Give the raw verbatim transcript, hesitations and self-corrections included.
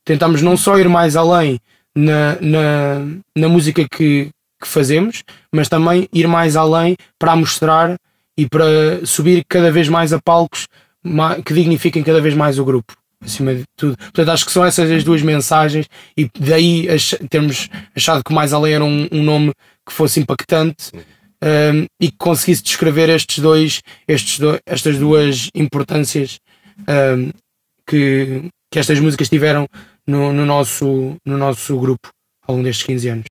tentamos não só ir mais além na, na, na música que, que fazemos, mas também ir mais além para mostrar e para subir cada vez mais a palcos que dignifiquem cada vez mais o grupo, acima de tudo. Portanto, acho que são essas as duas mensagens, e daí ach- termos achado que o Mais Além era um, um nome que fosse impactante, um, e que conseguisse descrever estes dois, estes do, estas duas importâncias, um, que, que estas músicas tiveram no, no, nosso, no nosso grupo ao longo destes quinze anos.